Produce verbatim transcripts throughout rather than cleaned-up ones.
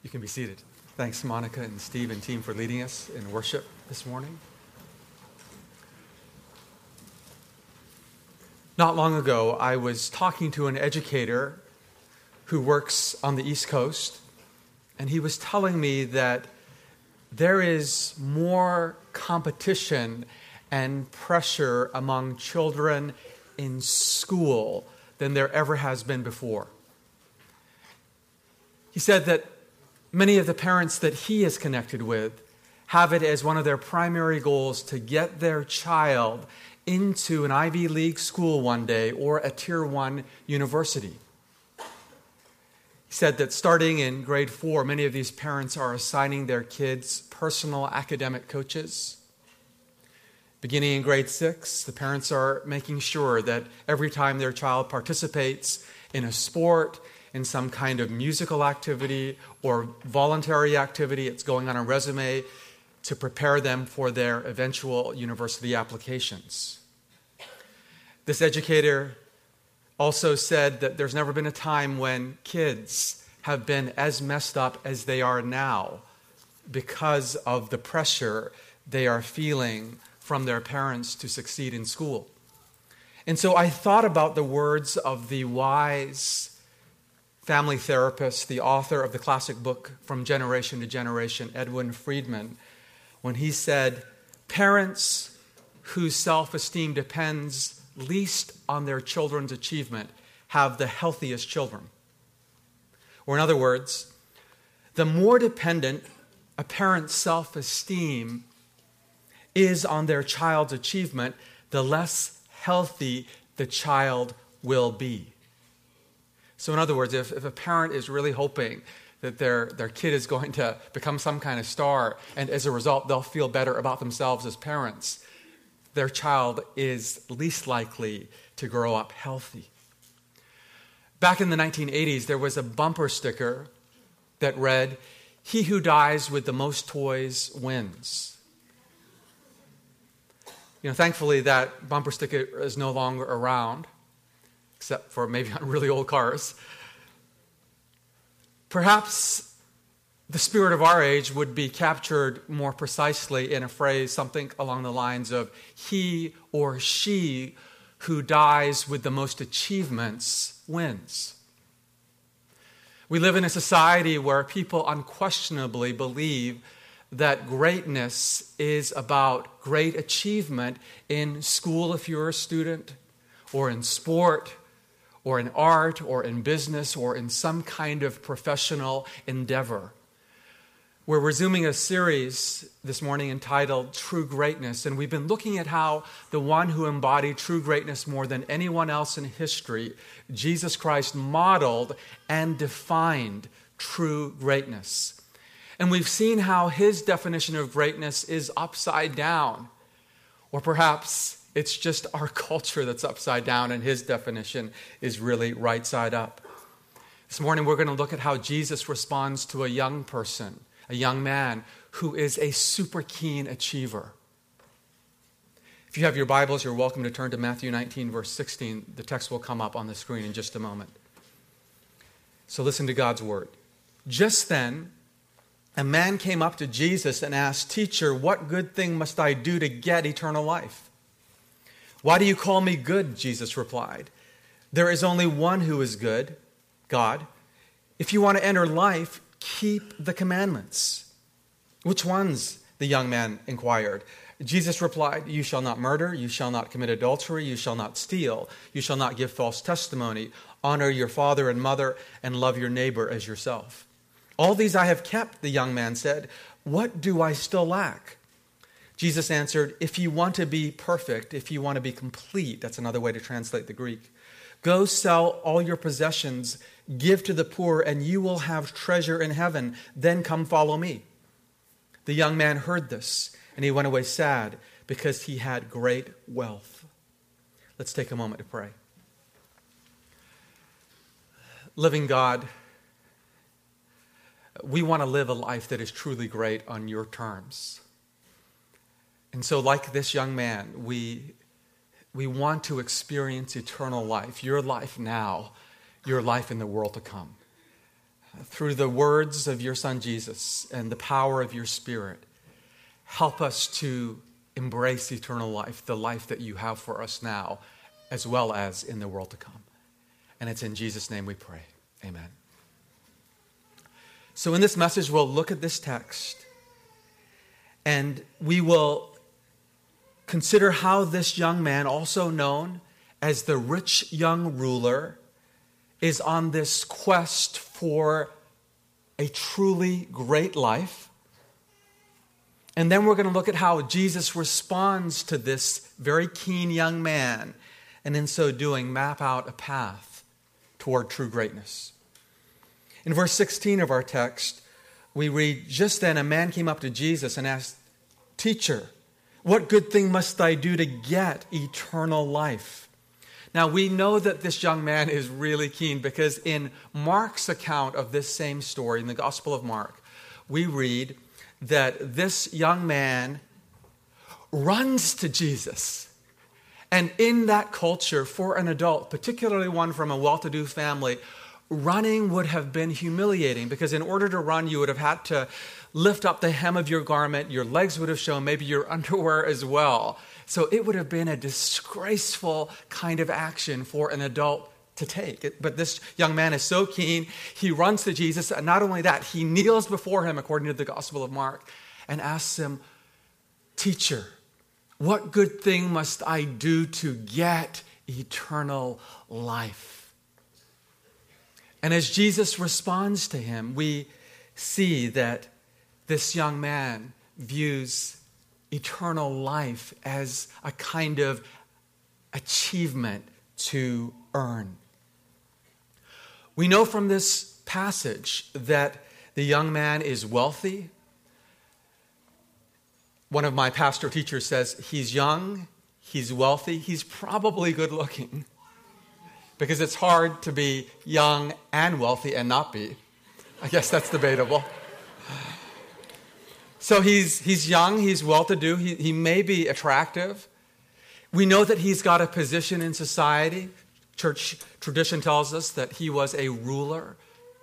You can be seated. Thanks, Monica and Steve and team, for leading us in worship this morning. Not long ago, I was talking to an educator who works on the East Coast, and he was telling me that there is more competition and pressure among children in school than there ever has been before. He said that many of the parents that he is connected with have it as one of their primary goals to get their child into an Ivy League school one day or a Tier one university. He said that starting in grade four, many of these parents are assigning their kids personal academic coaches. Beginning in grade six, the parents are making sure that every time their child participates in a sport, in some kind of musical activity or voluntary activity, it's going on a resume to prepare them for their eventual university applications. This educator also said that there's never been a time when kids have been as messed up as they are now because of the pressure they are feeling from their parents to succeed in school. And so I thought about the words of the wise family therapist, the author of the classic book From Generation to Generation, Edwin Friedman, when he said, parents whose self-esteem depends least on their children's achievement have the healthiest children. Or in other words, the more dependent a parent's self-esteem is on their child's achievement, the less healthy the child will be. So in other words, if, if a parent is really hoping that their, their kid is going to become some kind of star, and as a result they'll feel better about themselves as parents, their child is least likely to grow up healthy. Back in the nineteen eighties, there was a bumper sticker that read, "He who dies with the most toys wins." You know, thankfully that bumper sticker is no longer around, except for maybe on really old cars. Perhaps the spirit of our age would be captured more precisely in a phrase, something along the lines of, he or she who dies with the most achievements wins. We live in a society where people unquestionably believe that greatness is about great achievement in school if you're a student, or in sport, or in art, or in business, or in some kind of professional endeavor. We're resuming a series this morning entitled True Greatness, and we've been looking at how the one who embodied true greatness more than anyone else in history, Jesus Christ, modeled and defined true greatness. And we've seen how his definition of greatness is upside down, or perhaps it's just our culture that's upside down and his definition is really right side up. This morning we're going to look at how Jesus responds to a young person, a young man who is a super keen achiever. If you have your Bibles, you're welcome to turn to Matthew nineteen, verse sixteen. The text will come up on the screen in just a moment. So listen to God's word. Just then, a man came up to Jesus and asked, "Teacher, what good thing must I do to get eternal life?" "Why do you call me good?" Jesus replied. "There is only one who is good, God. If you want to enter life, keep the commandments." "Which ones?" the young man inquired. Jesus replied, "You shall not murder, you shall not commit adultery, you shall not steal, you shall not give false testimony, honor your father and mother, and love your neighbor as yourself." "All these I have kept," the young man said. "What do I still lack?" Jesus answered, "If you want to be perfect, if you want to be complete," that's another way to translate the Greek, "go sell all your possessions, give to the poor, and you will have treasure in heaven. Then come follow me." The young man heard this, and he went away sad because he had great wealth. Let's take a moment to pray. Living God, we want to live a life that is truly great on your terms. And so like this young man, we, we want to experience eternal life, your life now, your life in the world to come. through the words of your Son Jesus and the power of your Spirit, help us to embrace eternal life, the life that you have for us now, as well as in the world to come. And it's in Jesus' name we pray. Amen. So in this message, we'll look at this text, and we will consider how this young man, also known as the rich young ruler, is on this quest for a truly great life. And then we're going to look at how Jesus responds to this very keen young man, and in so doing, map out a path toward true greatness. In verse sixteen of our text, we read, "Just then a man came up to Jesus and asked, 'Teacher, what good thing must I do to get eternal life?'" Now, we know that this young man is really keen because in Mark's account of this same story, in the Gospel of Mark, we read that this young man runs to Jesus. And in that culture, for an adult, particularly one from a well-to-do family, running would have been humiliating because in order to run, you would have had to lift up the hem of your garment, your legs would have shown, maybe your underwear as well. So it would have been a disgraceful kind of action for an adult to take. But this young man is so keen, he runs to Jesus, and not only that, he kneels before him, according to the Gospel of Mark, and asks him, "Teacher, what good thing must I do to get eternal life?" And as Jesus responds to him, we see that this young man views eternal life as a kind of achievement to earn. We know from this passage that the young man is wealthy. One of my pastor teachers says he's young, he's wealthy, he's probably good looking. Because it's hard to be young and wealthy and not be. I guess that's debatable. So he's he's young, he's well-to-do, he, he may be attractive. We know that he's got a position in society. Church tradition tells us that he was a ruler.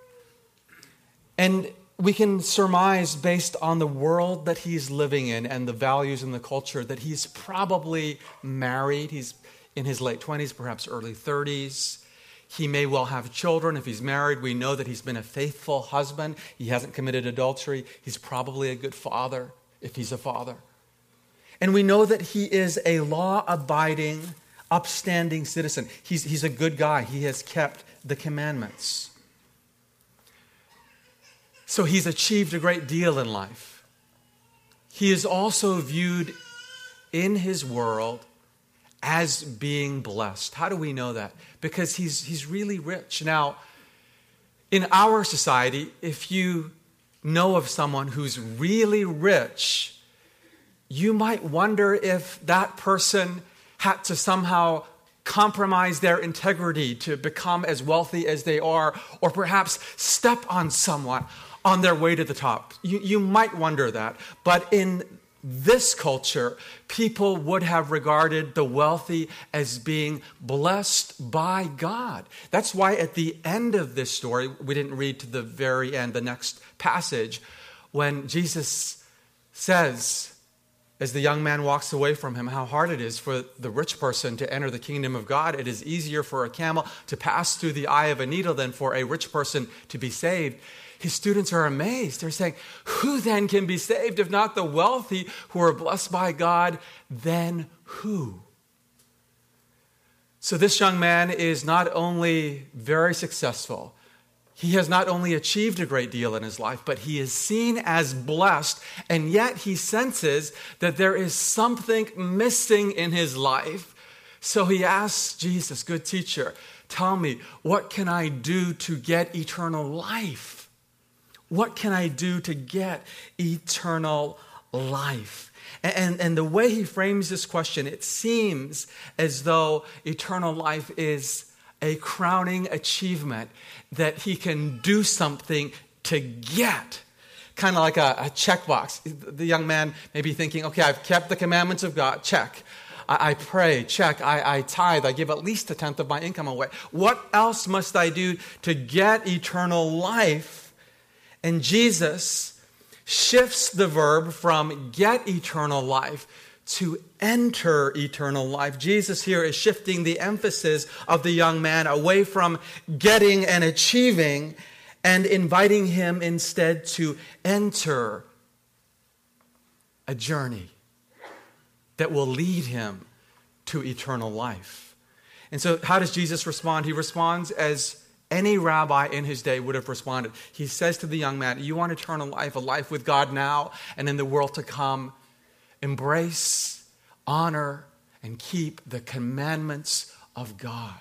And we can surmise, based on the world that he's living in and the values in the culture, that he's probably married. He's in his late twenties, perhaps early thirties. He may well have children. If he's married, we know that he's been a faithful husband. He hasn't committed adultery. He's probably a good father, if he's a father. And we know that he is a law-abiding, upstanding citizen. He's, he's a good guy. He has kept the commandments. So he's achieved a great deal in life. He is also viewed in his world as being blessed. How do we know that? Because he's he's really rich. Now, in our society, if you know of someone who's really rich, you might wonder if that person had to somehow compromise their integrity to become as wealthy as they are, or perhaps step on someone on their way to the top. You, you might wonder that. But in this culture, people would have regarded the wealthy as being blessed by God. That's why at the end of this story, we didn't read to the very end, the next passage, when Jesus says, as the young man walks away from him, how hard it is for the rich person to enter the kingdom of God. It is easier for a camel to pass through the eye of a needle than for a rich person to be saved. His students are amazed. They're saying, who then can be saved if not the wealthy who are blessed by God? Then who? So this young man is not only very successful, he has not only achieved a great deal in his life, but he is seen as blessed, and yet he senses that there is something missing in his life. So he asks Jesus, "Good teacher, tell me, what can I do to get eternal life?" What can I do to get eternal life? And, and the way he frames this question, it seems as though eternal life is a crowning achievement that he can do something to get. Kind of like a, a checkbox. The young man may be thinking, okay, I've kept the commandments of God, check. I, I pray, check. I, I tithe, I give at least a tenth of my income away. What else must I do to get eternal life? And Jesus shifts the verb from get eternal life to enter eternal life. Jesus here is shifting the emphasis of the young man away from getting and achieving and inviting him instead to enter a journey that will lead him to eternal life. And so how does Jesus respond? He responds as any rabbi in his day would have responded. He says to the young man, you want eternal life, a life with God now and in the world to come. Embrace, honor, and keep the commandments of God.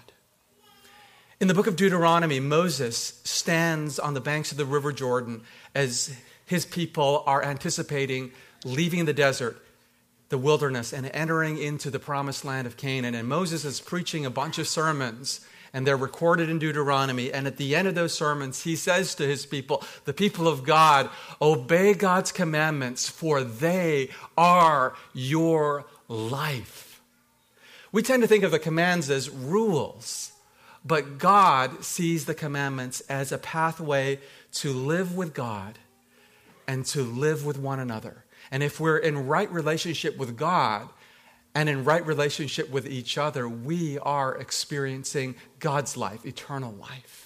In the book of Deuteronomy, Moses stands on the banks of the River Jordan as his people are anticipating leaving the desert, the wilderness, and entering into the promised land of Canaan. And Moses is preaching a bunch of sermons, and they're recorded in Deuteronomy. And at the end of those sermons, he says to his people, the people of God, obey God's commandments, for they are your life. We tend to think of the commands as rules, but God sees the commandments as a pathway to live with God and to live with one another. And if we're in right relationship with God and in right relationship with each other, we are experiencing God's life, eternal life.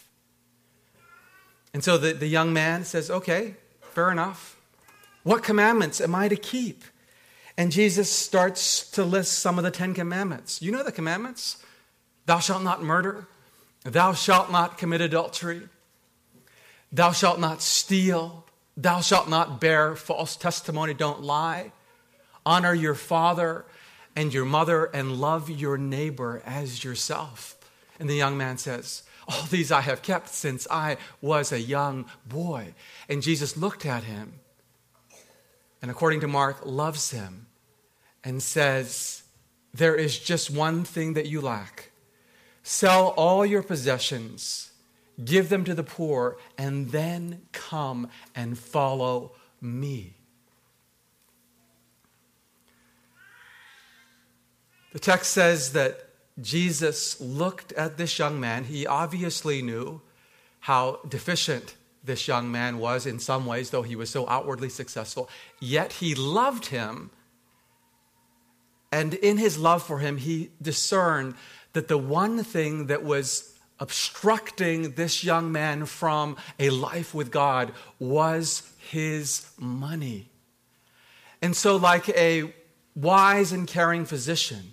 And so the, the young man says, okay, fair enough. What commandments am I to keep? And Jesus starts to list some of the Ten Commandments. You know the commandments? Thou shalt not murder. Thou shalt not commit adultery. Thou shalt not steal. Thou shalt not bear false testimony. Don't lie. Honor your father and your mother and love your neighbor as yourself. And the young man says, all these I have kept since I was a young boy. And Jesus looked at him and, according to Mark, loves him and says, there is just one thing that you lack. Sell all your possessions, give them to the poor, and then come and follow me. The text says that Jesus looked at this young man. He obviously knew how deficient this young man was in some ways, though he was so outwardly successful. Yet he loved him. And in his love for him, he discerned that the one thing that was obstructing this young man from a life with God was his money. And so, like a wise and caring physician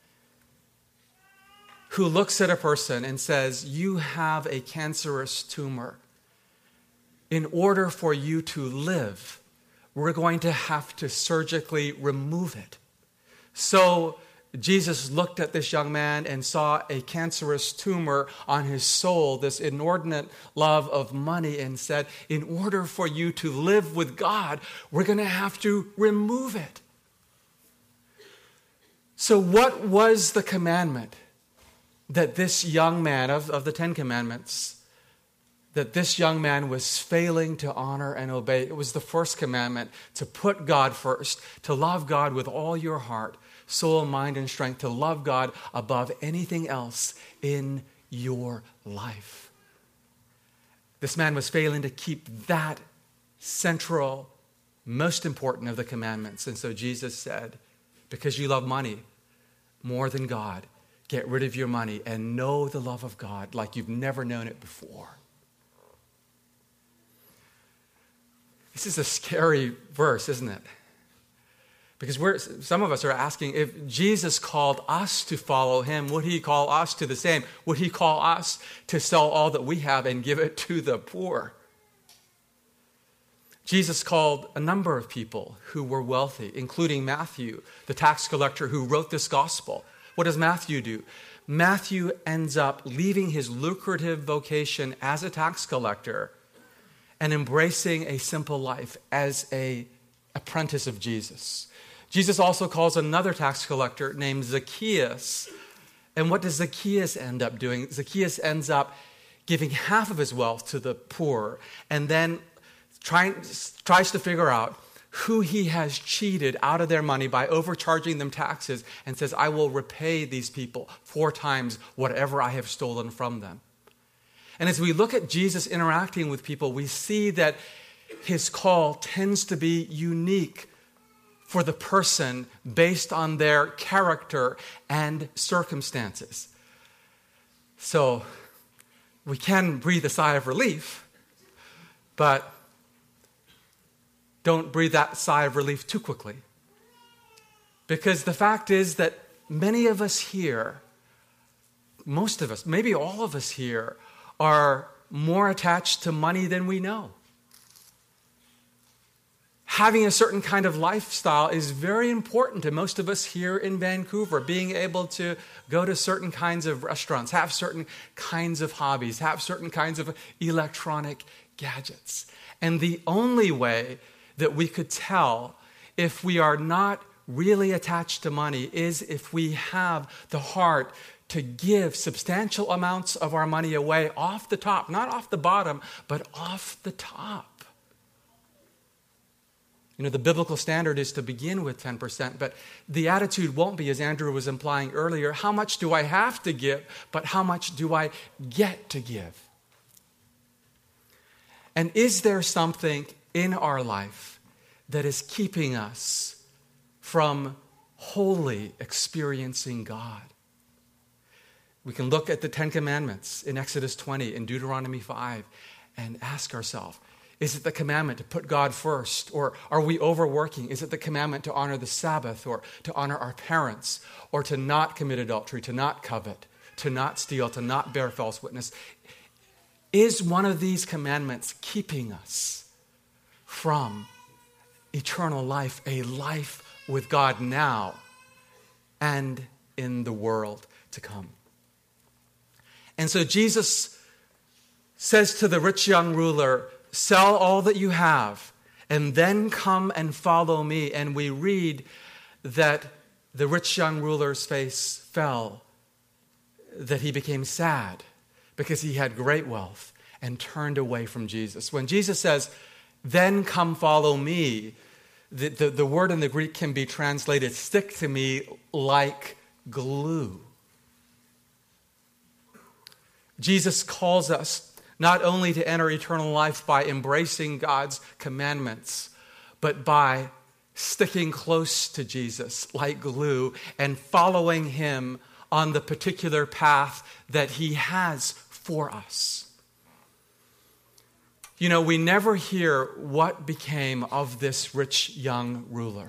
who looks at a person and says, you have a cancerous tumor. In order for you to live, we're going to have to surgically remove it. So Jesus looked at this young man and saw a cancerous tumor on his soul, this inordinate love of money, and said, in order for you to live with God, we're going to have to remove it. So what was the commandment that this young man, of, of the Ten Commandments, that this young man was failing to honor and obey? It was the first commandment, to put God first, to love God with all your heart, soul, mind, and strength, to love God above anything else in your life. This man was failing to keep that central, most important of the commandments. And so Jesus said, because you love money more than God, get rid of your money and know the love of God like you've never known it before. This is a scary verse, isn't it? Because we're, some of us are asking, if Jesus called us to follow him, would he call us to the same? Would he call us to sell all that we have and give it to the poor? Jesus called a number of people who were wealthy, including Matthew, the tax collector who wrote this gospel. What does Matthew do? Matthew ends up leaving his lucrative vocation as a tax collector and embracing a simple life as an apprentice of Jesus. Jesus also calls another tax collector named Zacchaeus. And what does Zacchaeus end up doing? Zacchaeus ends up giving half of his wealth to the poor and then try, tries to figure out who he has cheated out of their money by overcharging them taxes, and says, I will repay these people four times whatever I have stolen from them. And as we look at Jesus interacting with people, we see that his call tends to be unique for the person based on their character and circumstances. So we can breathe a sigh of relief, but don't breathe that sigh of relief too quickly. Because the fact is that many of us here, most of us, maybe all of us here, are more attached to money than we know. Having a certain kind of lifestyle is very important to most of us here in Vancouver. Being able to go to certain kinds of restaurants, have certain kinds of hobbies, have certain kinds of electronic gadgets. And the only way that we could tell if we are not really attached to money is if we have the heart to give substantial amounts of our money away off the top, not off the bottom, but off the top. You know, the biblical standard is to begin with ten percent, but the attitude won't be, as Andrew was implying earlier, how much do I have to give, but how much do I get to give? And is there something in our life that is keeping us from wholly experiencing God? We can look at the Ten Commandments in Exodus twenty, in Deuteronomy five, and ask ourselves, is it the commandment to put God first? Or are we overworking? Is it the commandment to honor the Sabbath, or to honor our parents, or to not commit adultery, to not covet, to not steal, to not bear false witness? Is one of these commandments keeping us from eternal life, a life with God now and in the world to come? And so Jesus says to the rich young ruler, sell all that you have and then come and follow me. And we read that the rich young ruler's face fell, that he became sad because he had great wealth and turned away from Jesus. When Jesus says, then come follow me, the, the, the word in the Greek can be translated, stick to me like glue. Jesus calls us not only to enter eternal life by embracing God's commandments, but by sticking close to Jesus like glue and following him on the particular path that he has for us. You know, we never hear what became of this rich young ruler.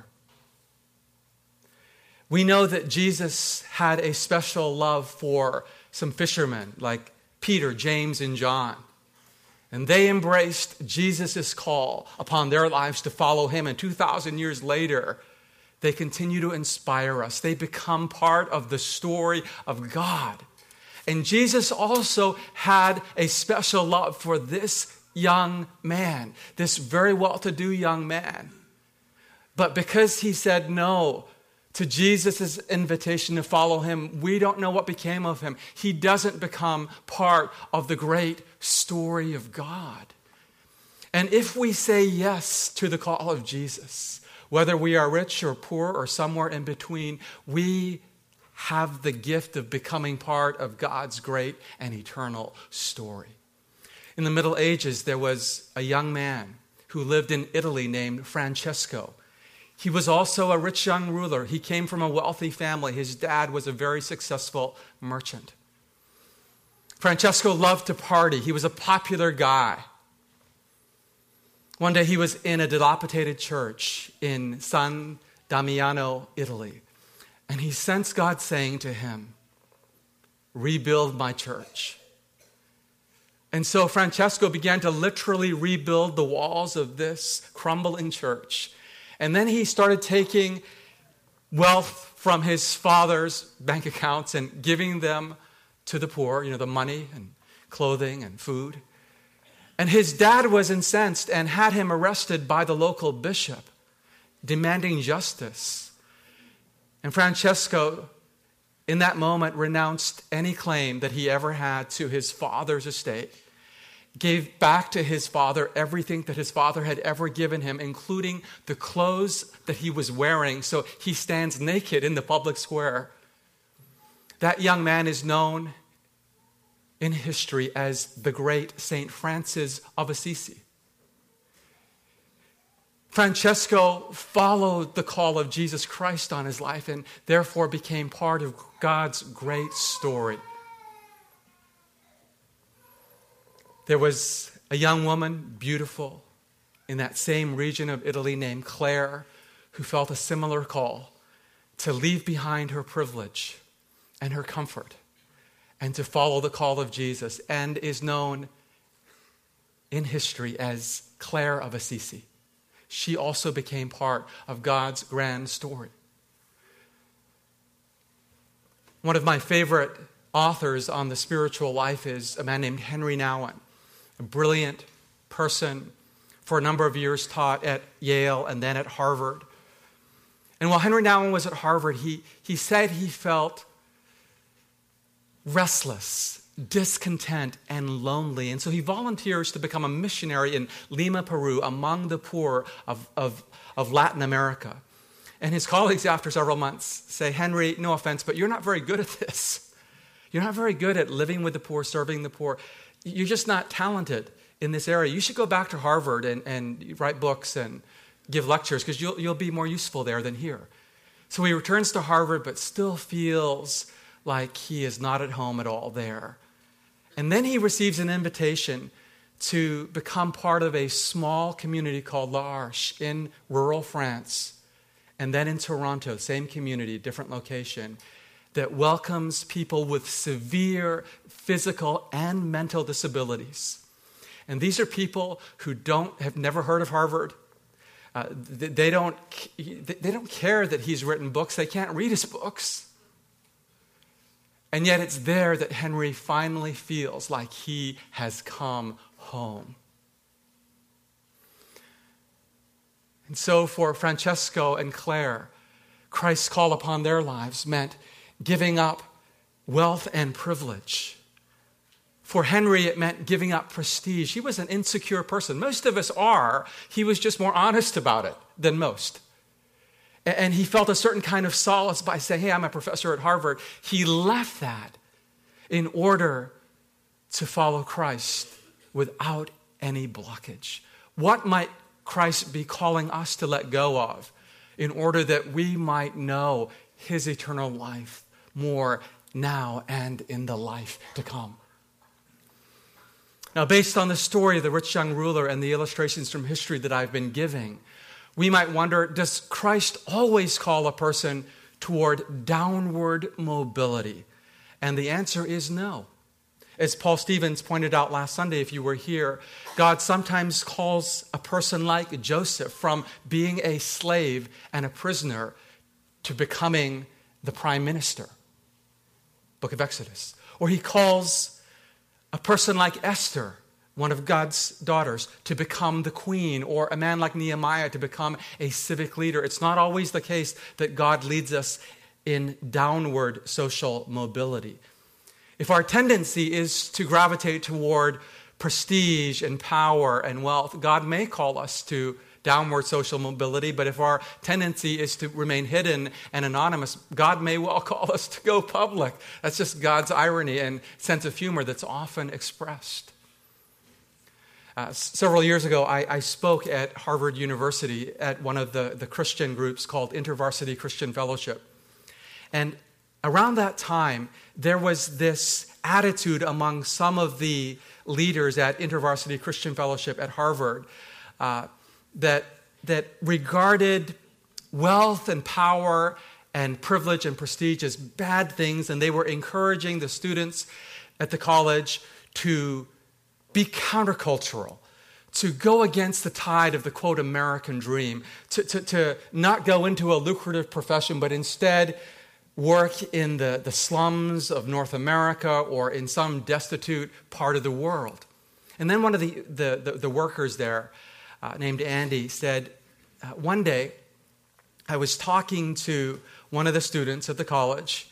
We know that Jesus had a special love for some fishermen like Peter, James, and John. And they embraced Jesus' call upon their lives to follow him. And two thousand years later, they continue to inspire us. They become part of the story of God. And Jesus also had a special love for this young man, this very well-to-do young man. But because he said no to Jesus' invitation to follow him, we don't know what became of him. He doesn't become part of the great story of God. And if we say yes to the call of Jesus, whether we are rich or poor or somewhere in between, we have the gift of becoming part of God's great and eternal story. In the Middle Ages, there was a young man who lived in Italy named Francesco. He was also a rich young ruler. He came from a wealthy family. His dad was a very successful merchant. Francesco loved to party. He was a popular guy. One day he was in a dilapidated church in San Damiano, Italy. And he sensed God saying to him, rebuild my church. And so Francesco began to literally rebuild the walls of this crumbling church. And then he started taking wealth from his father's bank accounts and giving them to the poor, you know, the money and clothing and food. And his dad was incensed and had him arrested by the local bishop, demanding justice. And Francesco, in that moment, renounced any claim that he ever had to his father's estate, gave back to his father everything that his father had ever given him, including the clothes that he was wearing, so he stands naked in the public square. That young man is known in history as the great Saint Francis of Assisi. Francesco followed the call of Jesus Christ on his life and therefore became part of God's great story. There was a young woman, beautiful, in that same region of Italy named Claire, who felt a similar call to leave behind her privilege and her comfort and to follow the call of Jesus, and is known in history as Claire of Assisi. She also became part of God's grand story. One of my favorite authors on the spiritual life is a man named Henry Nouwen, a brilliant person, for a number of years taught at Yale and then at Harvard. And while Henry Nouwen was at Harvard, he, he said he felt restless, discontent, and lonely. And so he volunteers to become a missionary in Lima, Peru, among the poor of, of, of Latin America. And his colleagues, after several months, say, Henry, no offense, but you're not very good at this. You're not very good at living with the poor, serving the poor. You're just not talented in this area. You should go back to Harvard and, and write books and give lectures, because you'll, you'll be more useful there than here. So he returns to Harvard, but still feels like he is not at home at all there. And then he receives an invitation to become part of a small community called L'Arche in rural France, and then in Toronto, same community, different location, that welcomes people with severe physical and mental disabilities. And these are people who don't have never heard of Harvard. Uh, they, they don't they don't care that he's written books. They can't read his books. And yet it's there that Henry finally feels like he has come home. And so for Francesco and Claire, Christ's call upon their lives meant giving up wealth and privilege. For Henry, it meant giving up prestige. He was an insecure person. Most of us are. He was just more honest about it than most. And he felt a certain kind of solace by saying, hey, I'm a professor at Harvard. He left that in order to follow Christ without any blockage. What might Christ be calling us to let go of in order that we might know his eternal life more now and in the life to come? Now, based on the story of the rich young ruler and the illustrations from history that I've been giving, we might wonder, does Christ always call a person toward downward mobility? And the answer is no. As Paul Stevens pointed out last Sunday, if you were here, God sometimes calls a person like Joseph from being a slave and a prisoner to becoming the prime minister. Book of Exodus. Or he calls a person like Esther, one of God's daughters, to become the queen, or a man like Nehemiah to become a civic leader. It's not always the case that God leads us in downward social mobility. If our tendency is to gravitate toward prestige and power and wealth, God may call us to downward social mobility, but if our tendency is to remain hidden and anonymous, God may well call us to go public. That's just God's irony and sense of humor that's often expressed. Uh, several years ago, I, I spoke at Harvard University at one of the, the Christian groups called InterVarsity Christian Fellowship. And around that time, there was this attitude among some of the leaders at InterVarsity Christian Fellowship at Harvard uh, that, that regarded wealth and power and privilege and prestige as bad things, and they were encouraging the students at the college to be countercultural, to go against the tide of the, quote, American dream, to, to, to not go into a lucrative profession, but instead work in the, the slums of North America or in some destitute part of the world. And then one of the, the, the, the workers there, uh, named Andy, said, uh, one day I was talking to one of the students at the college.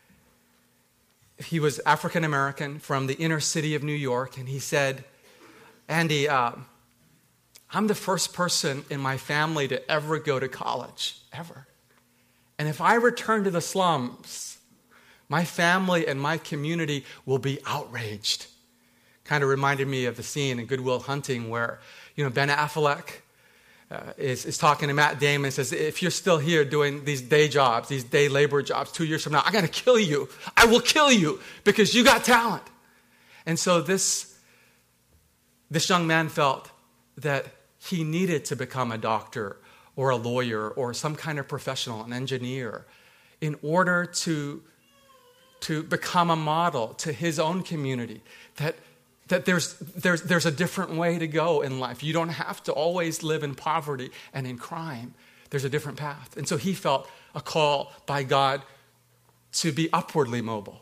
He was African American from the inner city of New York, and he said, Andy, uh, I'm the first person in my family to ever go to college, ever. And if I return to the slums, my family and my community will be outraged. Kind of reminded me of the scene in Good Will Hunting where, you know, Ben Affleck uh, is, is talking to Matt Damon and says, if you're still here doing these day jobs, these day labor jobs, two years from now, I'm going to kill you. I will kill you because you got talent. And so this, this young man felt that he needed to become a doctor or a lawyer or some kind of professional, an engineer, in order to, to become a model to his own community, that, that there's, there's, there's a different way to go in life. You don't have to always live in poverty and in crime. There's a different path. And so he felt a call by God to be upwardly mobile.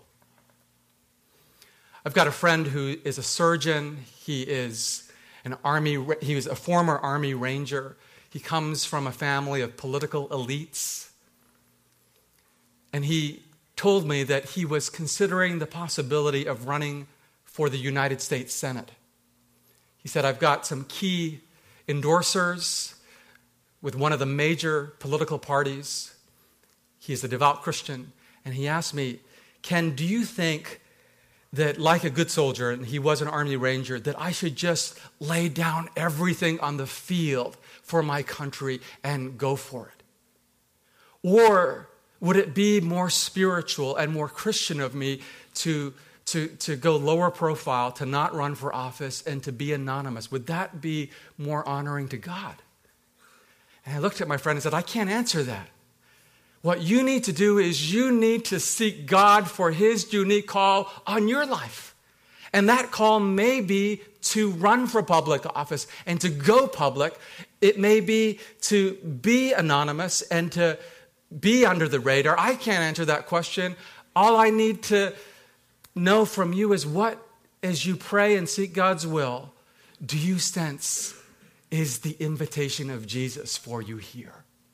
I've got a friend who is a surgeon. He is an army, he was a former Army Ranger. He comes from a family of political elites. And he told me that he was considering the possibility of running for the United States Senate. He said, I've got some key endorsers with one of the major political parties. He is a devout Christian. And he asked me, Ken, do you think that, like a good soldier, and he was an Army Ranger, that I should just lay down everything on the field for my country and go for it? Or would it be more spiritual and more Christian of me to, to, to go lower profile, to not run for office, and to be anonymous? Would that be more honoring to God? And I looked at my friend and said, I can't answer that. What you need to do is you need to seek God for his unique call on your life. And that call may be to run for public office and to go public. It may be to be anonymous and to be under the radar. I can't answer that question. All I need to know from you is what, as you pray and seek God's will, do you sense is the invitation of Jesus for you here?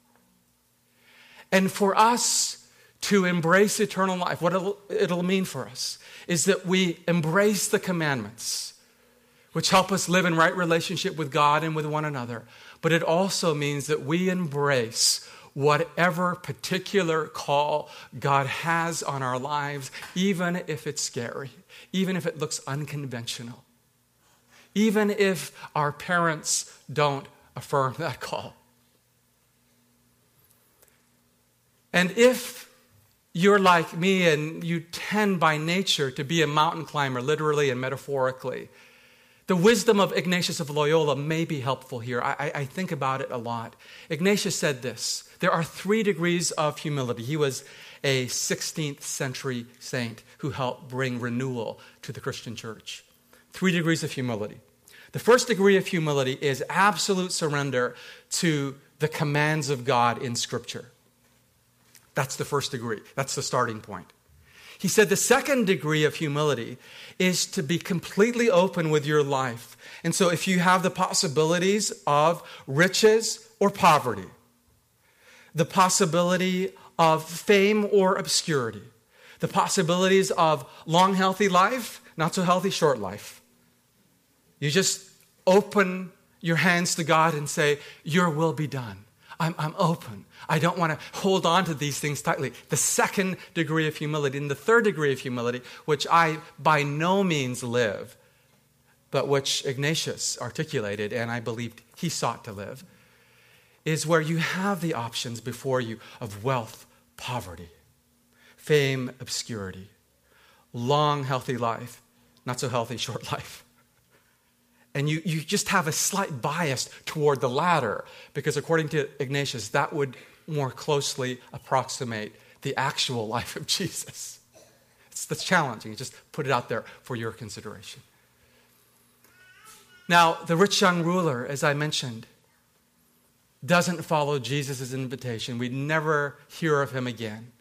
And for us to embrace eternal life, what it'll, it'll mean for us is that we embrace the commandments, which help us live in right relationship with God and with one another. But it also means that we embrace whatever particular call God has on our lives, even if it's scary, even if it looks unconventional, even if our parents don't affirm that call. And if you're like me and you tend by nature to be a mountain climber, literally and metaphorically, the wisdom of Ignatius of Loyola may be helpful here. I, I think about it a lot. Ignatius said this: there are three degrees of humility. He was a sixteenth century saint who helped bring renewal to the Christian church. Three degrees of humility. The first degree of humility is absolute surrender to the commands of God in Scripture. That's the first degree. That's the starting point. He said the second degree of humility is to be completely open with your life. And so if you have the possibilities of riches or poverty, the possibility of fame or obscurity, the possibilities of long, healthy life, not so healthy, short life, you just open your hands to God and say, your will be done. I'm, I'm open. I don't want to hold on to these things tightly. The second degree of humility. And the third degree of humility, which I by no means live, but which Ignatius articulated, and I believed he sought to live, is where you have the options before you of wealth, poverty, fame, obscurity, long, healthy life, not so healthy, short life. And you, you just have a slight bias toward the latter, because according to Ignatius, that would more closely approximate the actual life of Jesus. It's that's challenging. Just put it out there for your consideration. Now, the rich young ruler, as I mentioned, doesn't follow Jesus' invitation. We never hear of him again.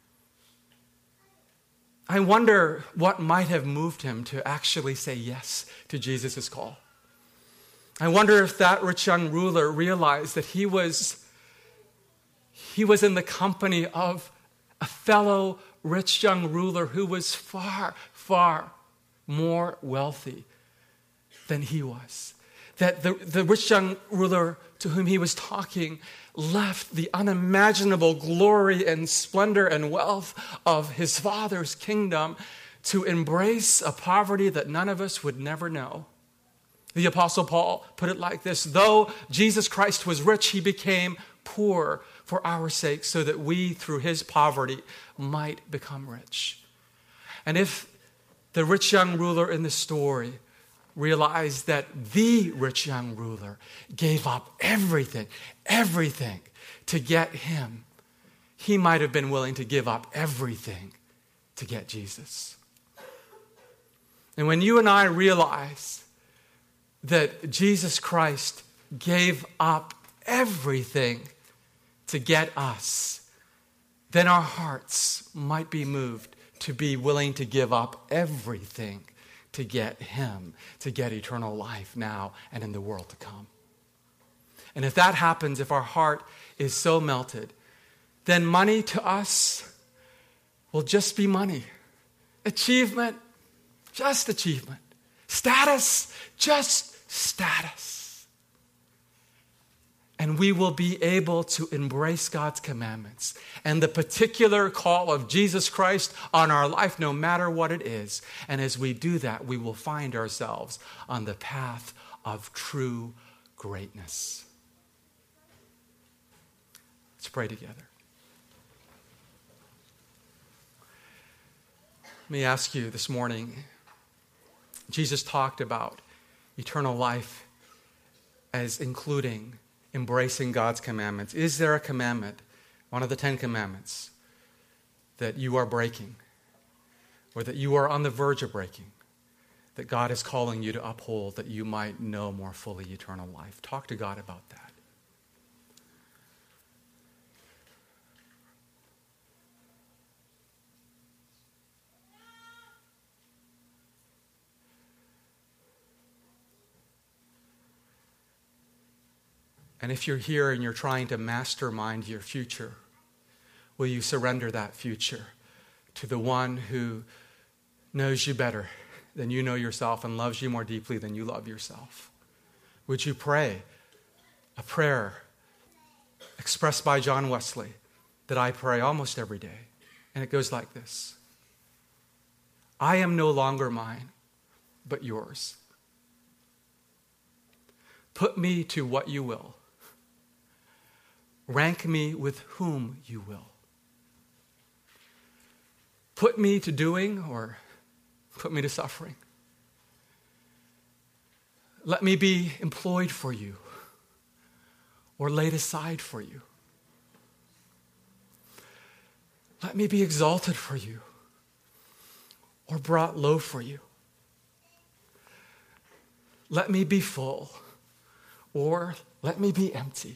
I wonder what might have moved him to actually say yes to Jesus' call. I wonder if that rich young ruler realized that he was, he was in the company of a fellow rich young ruler who was far, far more wealthy than he was. That the, the rich young ruler to whom he was talking left the unimaginable glory and splendor and wealth of his father's kingdom to embrace a poverty that none of us would never know. The Apostle Paul put it like this: though Jesus Christ was rich, he became poor for our sake, so that we, through his poverty, might become rich. And if the rich young ruler in the story realized that the rich young ruler gave up everything, everything to get him, he might have been willing to give up everything to get Jesus. And when you and I realize that Jesus Christ gave up everything to get us, then our hearts might be moved to be willing to give up everything to get him, to get eternal life now and in the world to come. And if that happens, if our heart is so melted, then money to us will just be money. Achievement, just achievement. Status, just status. And we will be able to embrace God's commandments and the particular call of Jesus Christ on our life, no matter what it is. And as we do that, we will find ourselves on the path of true greatness. Let's pray together. Let me ask you this morning, Jesus talked about eternal life as including embracing God's commandments. Is there a commandment, one of the Ten Commandments, that you are breaking, or that you are on the verge of breaking, that God is calling you to uphold, that you might know more fully eternal life? Talk to God about that. And if you're here and you're trying to mastermind your future, will you surrender that future to the one who knows you better than you know yourself and loves you more deeply than you love yourself? Would you pray a prayer expressed by John Wesley that I pray almost every day? And it goes like this: I am no longer mine, but yours. Put me to what you will. Rank me with whom you will. Put me to doing or put me to suffering. Let me be employed for you or laid aside for you. Let me be exalted for you or brought low for you. Let me be full or let me be empty.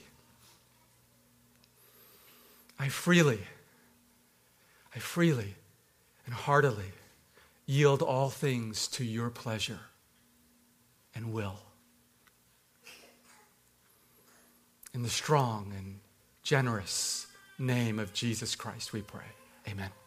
I freely, I freely and heartily yield all things to your pleasure and will. In the strong and generous name of Jesus Christ we pray. Amen.